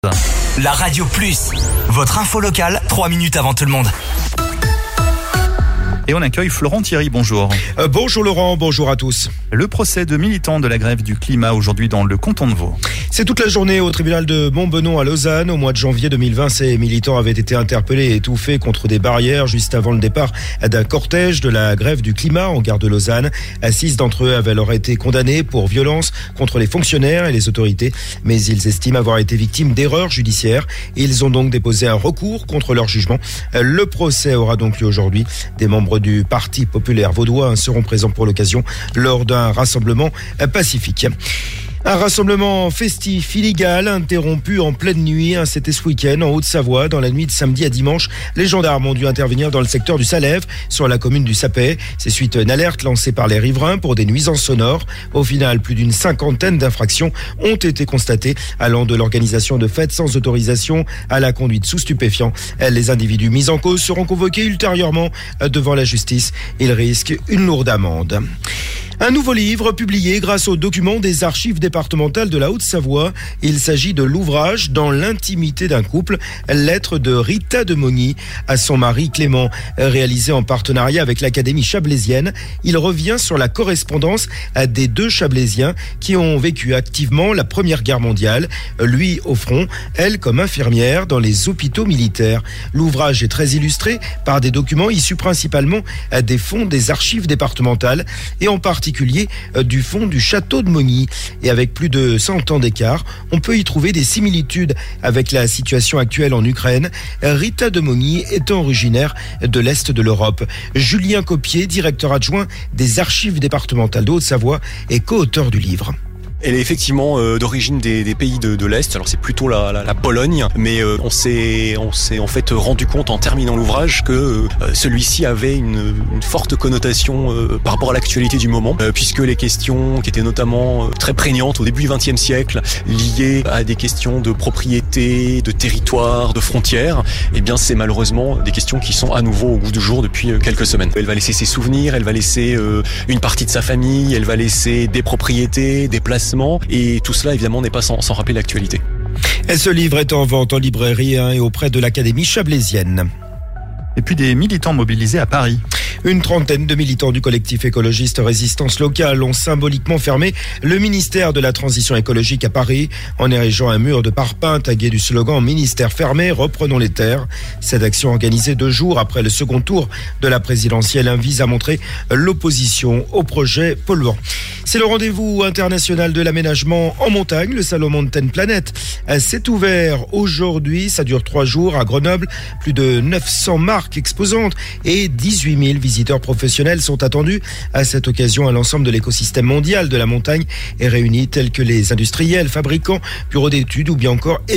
La Radio Plus, votre info locale, 3 minutes avant tout le monde. Et on accueille Florent Thierry, bonjour. Bonjour Laurent, bonjour à tous. Le procès de militants de la grève du climat aujourd'hui dans le canton de Vaud. C'est toute la journée au tribunal de Montbenon à Lausanne. Au mois de janvier 2020, ces militants avaient été interpellés et étouffés contre des barrières juste avant le départ d'un cortège de la grève du climat en gare de Lausanne. 6 d'entre eux avaient alors été condamnés pour violence contre les fonctionnaires et les autorités, mais ils estiment avoir été victimes d'erreurs judiciaires. Ils ont donc déposé un recours contre leur jugement. Le procès aura donc lieu aujourd'hui. Des membres du Parti populaire vaudois seront présents pour l'occasion lors d'un rassemblement pacifique. Un rassemblement festif illégal interrompu en pleine nuit. C'était ce week-end en Haute-Savoie. Dans la nuit de samedi à dimanche, les gendarmes ont dû intervenir dans le secteur du Salève, sur la commune du Sapet. C'est suite à une alerte lancée par les riverains pour des nuisances sonores. Au final, plus d'une 50aine d'infractions ont été constatées, allant de l'organisation de fêtes sans autorisation à la conduite sous stupéfiants. Les individus mis en cause seront convoqués ultérieurement devant la justice. Ils risquent une lourde amende. Un nouveau livre publié grâce aux documents des archives départementales de la Haute-Savoie. Il s'agit de l'ouvrage Dans l'intimité d'un couple, lettre de Rita de Mogny à son mari Clément, réalisé en partenariat avec l'Académie chablaisienne. Il revient sur la correspondance des deux chablaisiens qui ont vécu activement la Première Guerre mondiale, lui au front, elle comme infirmière dans les hôpitaux militaires. L'ouvrage est très illustré par des documents issus principalement des fonds des archives départementales et en particulier du fond du château de Mogny. Et avec plus de 100 ans d'écart, on peut y trouver des similitudes avec la situation actuelle en Ukraine. Rita de Mogny étant originaire de l'Est de l'Europe. Julien Copier, directeur adjoint des archives départementales de Haute-Savoie, est co-auteur du livre. Elle est effectivement d'origine des pays de l'Est, alors c'est plutôt la Pologne, mais on s'est en fait rendu compte en terminant l'ouvrage que celui-ci avait une forte connotation par rapport à l'actualité du moment, puisque les questions qui étaient notamment très prégnantes au début du XXe siècle, liées à des questions de propriété, de territoire, de frontières, eh bien c'est malheureusement des questions qui sont à nouveau au goût du jour depuis quelques semaines. Elle va laisser ses souvenirs, elle va laisser une partie de sa famille, elle va laisser des propriétés, des places, et tout cela évidemment n'est pas sans rappeler l'actualité. Et ce livre est en vente en librairie et auprès de l'Académie chablaisienne. Et puis des militants mobilisés à Paris. Une trentaine de militants du collectif écologiste Résistance Locale ont symboliquement fermé le ministère de la Transition écologique à Paris en érigeant un mur de parpaing tagué du slogan « Ministère fermé, reprenons les terres ». Cette action organisée 2 jours après le second tour de la présidentielle vise à montrer l'opposition au projet polluant. C'est le rendez-vous international de l'aménagement en montagne, le Salon Mountain Planet. C'est ouvert aujourd'hui, ça dure 3 jours à Grenoble. Plus de 900 marques exposantes et 18 000 visiteurs professionnels sont attendus. À cette occasion, l'ensemble de l'écosystème mondial de la montagne est réuni, tels que les industriels, fabricants, bureaux d'études ou bien encore